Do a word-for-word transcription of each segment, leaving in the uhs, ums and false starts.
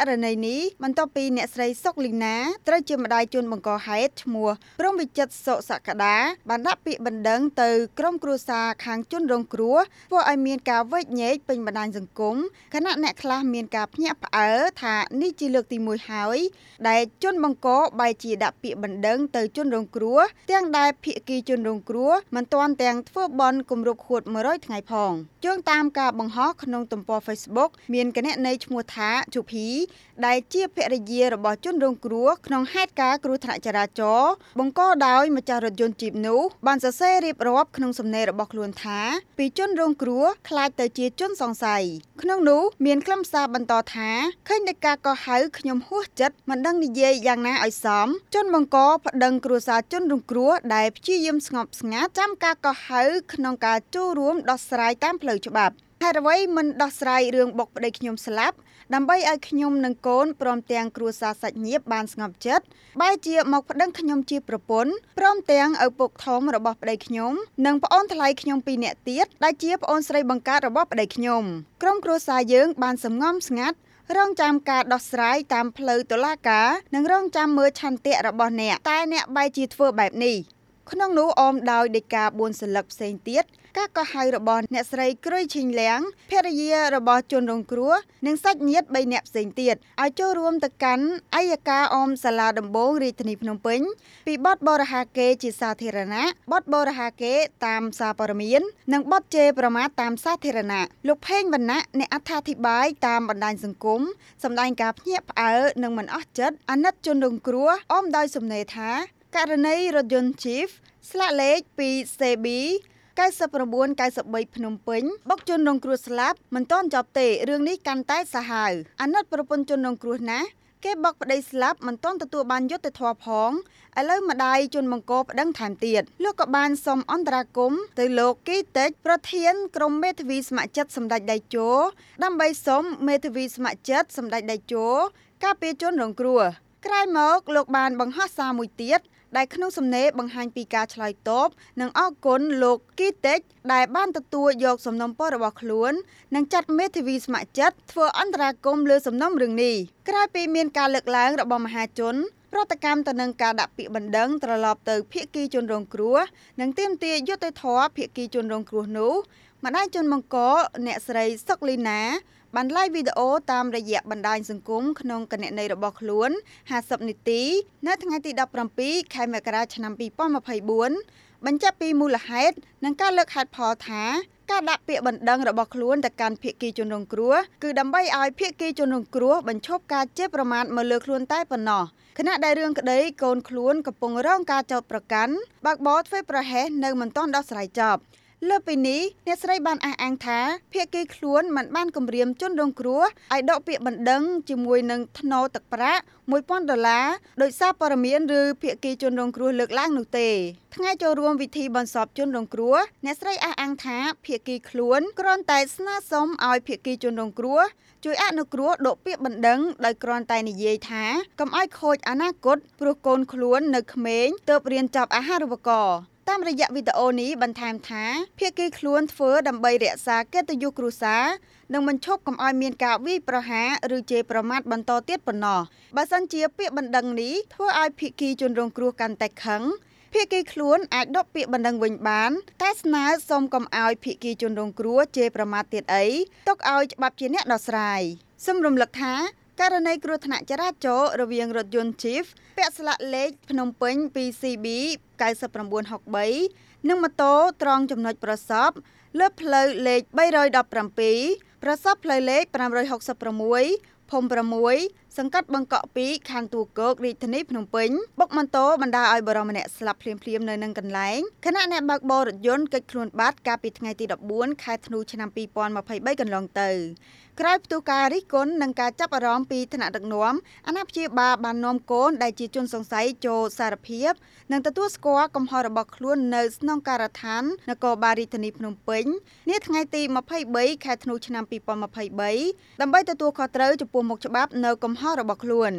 ករណីនេះបន្ទាប់ពីអ្នកស្រីសុកលីណាត្រូវជាម្ដាយជនបង្កហេតុឈ្មោះព្រំវិចិត្រសុសក្តាបានដាក់ពាក្យបណ្ដឹងទៅក្រុមគ្រួសារខាងជនរងគ្រោះធ្វើឲ្យមានការវែកញែកពេញបណ្ដាញសង្គមខណៈអ្នកខ្លះមានការភ្ញាក់ផ្អើលថានេះជាលើកទីមួយហើយដែលជនបង្កបែរជាដាក់ពាក្យបណ្ដឹងទៅជនរងគ្រោះទាំងដែលភាគីជនរងគ្រោះមិនទាន់ទាំងធ្វើបន់គម្រប់ខួបមួយរយថ្ងៃផងយោងតាមការបង្ហោះក្នុងទំព័រ Facebook មានគណនីឈ្មោះថាជូភីដែលជាភរិយារបស់ជនរងគ្រោះក្នុងហេតុការណ៍គ្រោះថ្នាក់ចរាចរណ៍បង្កដោយម្ចាស់រថយន្តជីបនោះបានសរសេររៀបរាប់ក្នុងសំណេររបស់ខ្លួនថាពីជនរងគ្រោះខ្លាចទៅជាជនសង្ស័យក្នុងនោះមានខ្លឹមសារបន្តថាឃើញនៃការកោះហៅខ្ញុំហួសចិត្តមិនដឹងនិយាយយ៉ាងណាឲ្យសមជនបង្កប្តឹងគ្រួសារជនរងគ្រោះដែលព្យាយាមស្ងប់ស្ងាត់ចាំការកោះហៅក្នុងការចូលរួមដោះស្រាយតាមផ្លូវច្បាប់ហេតុអ្វីមិនដោះស្រាយរឿងបុកប្តីខ្ញុំស្លាប់ដើម្បីឲ្យខ្ញុំនិងកូនព្រមទាំងគ្រួសារសាច់ញាតិបានស្ងប់ចិត្តបែរជាមកប្តឹងខ្ញុំជាប្រពន្ធព្រមទាំងឪពុកធំរបស់ប្តីខ្ញុំនិងប្អូនថ្លៃខ្ញុំពីរនាក់ទៀតដែលជាប្អូនស្រីបង្កើតរបស់ប្តីខ្ញុំក្រុមគ្រួសារយើងបានសំងំស្ងាត់រងចាំការដោះស្រាយតាមផ្លូវតុលាការនិងរងចាំមើលឆន្ទៈរបស់អ្នកតែអ្នកបែរជាធ្វើបែបនេះក្នុងនោះអមដោយដីកាបួនសន្លឹកផ្សេងទៀតការកោះហៅរបស់អ្នកស្រីក្រួយឈីងលៀងភរិយារបស់ជនរងគ្រោះនិងសាច់ញាតិបីនាក់ផ្សេងទៀតឲ្យចូលរួមទៅកាន់អัยការអមសាលាដំបងរាជធានីភ្នំពេញពីបទបរិហាកេរ្តិ៍ជាសាធារណៈបទបរិហាកេរ្តិ៍តាមសារព័ត៌មាននិងបទជេរប្រមាថតាមសាធារណៈលោកផេងវណ្ណៈអ្នកអត្ថាធិប្បាយតាមបណ្ដាញសង្គមសម្ដែងការភ្ញាក់ផ្អើលនិងមិនអស់ចិត្តអាណិតជនរងគ្រោះអមដោយសំណេរថាករណីរថយន្ត Jeep ស្លាកលេខពី សេ ប៊ី កៅសិប៩ កៅសិបបីភ្នំពេញបុកជនរងគ្រោះស្លាប់មិនទាន់ចប់ទេរឿងនេះកាន់តែសាហាវអាណិតប្រពន្ធជនរងគ្រោះណាស់គេបុកប្តីស្លាប់មិនទាន់ទទួលបានយុត្តិធម៌ផងឥឡូវម្ដាយជនបង្កប្តឹងថែមទៀតលោកក៏បានសុំអន្តរាគមន៍ទៅលោកគីតិចប្រធានក្រុមមេធាវីស្ម័គ្រចិត្តសម្ដេចតេជោដើម្បីសុំមេធាវីស្ម័គ្រចិត្តសម្ដេចតេជោការពារជនរងគ្រោះក្រោយមកលោកបានបង្ហោះសារមួយទៀតដែលក្នុងសំណេរបង្ហាញពីការឆ្លើយតបនិងអរគុណលោកគីតិចដែលបានទទួលយកសំណុំពររបស់ខ្លួននិងចាត់មេធាវីស្ម័គ្រចិត្តធ្វើអន្តរាគមន៍លើសំណុំរឿងនេះក្រោយពីមានការលើកឡើងរបស់មហាជនប្រតិកម្មទៅនឹងការដាក់ពាក្យបណ្ដឹងត្រឡប់ទៅភាគីជនរងគ្រោះនិងទាមទារយុត្តិធម៌ភាគីជនរងគ្រោះនោះម្ដាយជនបង្កអ្នកស្រីសុកលីណាបាន live វីដេអូតាមរយៈបណ្ដាញសង្គមក្នុងគណនីរបស់ខ្លួនហាសិបនាទីនៅថ្ងៃទីដប់ប្រាំពីរខែមករាឆ្នាំពីរពាន់ម្ភៃបួនបញ្ជាក់ពីមូលហេតុនិងការលើកហេតុផលថាការដាក់ពាក្យបណ្ដឹងរបស់ខ្លួនទៅកាន់ភាគីជនរងគ្រោះគឺដើម្បីឲ្យភាគីជនរងគ្រោះបញ្ឈប់ការជេរប្រមាថមកលើខ្លួនតែប៉ុណ្ណោះខណៈដែលរឿងក្តីកូនខ្លួនកំពុងរងការចោទប្រកាន់បើកបរធ្វើប្រហែសនៅមិនទាន់ដោះស្រាយចប់លើពីនេះអ្នកស្រីបានអះអាងថាភាគីខ្លួនមិនបានគម្រាមជនរងគ្រោះឲ្យដកពាក្យបណ្ដឹងជាមួយនឹងថ្នូរទឹកប្រាក់មួយពាន់ដុល្លារដោយសារព័ត៌មានឬភាគីជនរងគ្រោះលើកឡើងនោះទេថ្ងៃចូលរួមវិធីបន្សពជនរងគ្រោះអ្នកស្រីអះអាងថាភាគីខ្លួនគ្រាន់តែស្នើសុំឲ្យភាគីជនរងគ្រោះជួយអនុគ្រោះដកពាក្យបណ្ដឹងដោយគ្រាន់តែនិយាយថាកុំឲ្យខូចអនាគតព្រោះកូនខ្លួននៅក្មេងទើបរៀនចប់អាហារូបករណ៍តាមរយៈវីដេអូនេះបន្ថែមថាភាគីខ្លួនធ្វើដើម្បីរក្សាកិត្តិយសគ្រួសារនិងបញ្ឈប់កុំឲ្យមានការវាយប្រហារឬជេរប្រមាថបន្តទៀតប៉ុណ្ណោះបើសិនជាពាក្យបណ្ដឹងនេះធ្វើឲ្យភាគីជនរងគ្រោះកាន់តែខឹងភាគីខ្លួនអាចដកពាក្យបណ្ដឹងវិញបានតែស្នើសុំកុំឲ្យភាគីជនរងគ្រោះជេរប្រមាថទៀតអីទុកឲ្យច្បាប់ជាអ្នកដោះស្រាយសូមរំលឹកថាករណីគ្រោះថ្នាក់ចរាចរណ៍រវាងរថយន្ត Jeep ពាក់ស្លាកលេខភ្នំពេញពី សេ ប៊ី កៅសិប៩ហុកបីនិងម៉ូតូត្រង់ចំណុចប្រសពលើផ្លូវលេខបីរយដប់ប្រាំពីរប្រសពផ្លូវលេខប្រាំរយហុកសិបប្រាំមួយភូមិប្រាំមួយសង្កាត់បឹងកក់ពីរខណ្ឌទួលគោករាជធានីភ្នំពេញបុកម៉ូតូបណ្ដាលឲ្យបរិមម្នាក់ស្លាប់ភ្លាមៗនៅនឹងកន្លែងខណៈអ្នកបើកបររថយន្តគេចខ្លួនបាត់កាលពីថ្ងៃទីដប់បួនខែធ្នូឆ្នាំពីរពាន់ម្ភៃបីកន្លងទៅក្រោយផ្ទុះការរិះគន់និងការចាប់អារម្មណ៍ពីថ្នាក់ដឹកនាំអាណាព្យាបាលបាននាំកូនដែលជាជនសង្ស័យចូលសារភាពនិងទទួលស្គាល់កំហុសរបស់ខ្លួននៅស្នងការដ្ឋាននគរបាលរាជធានីភ្នំពេញនាថ្ងៃទីម្ភៃបីខែធ្នូឆ្នាំពីរពាន់ម្ភៃបីដើម្បីទទួលខុសត្រូវចំពោះមុខច្បាប់នៅកំហុសរបស់ខ្លួន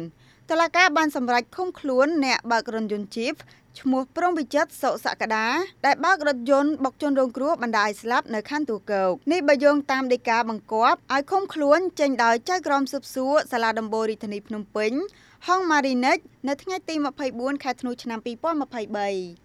តុលាការបានសម្រេចឃុំខ្លួនអ្នកបើករថយន្ត Jeep ឈ្មោះព្រំវិចិត្រសុសក្តាដែលបើករថយន្តបុកជនរងគ្រោះបណ្ដាលឲ្យស្លាប់នៅខណ្ឌទួលគោកនេះបើយោងតាមដីកាបង្គាប់ឲ្យឃុំខ្លួនចេញដោយចៅក្រមស៊ើបសួរសាលាដំបូងរាជធានីភ្នំពេញហងម៉ារីនិចនៅថ្ងៃទីម្ភៃបួនខែធ្នូឆ្នាំពីរពាន់ម្ភៃបី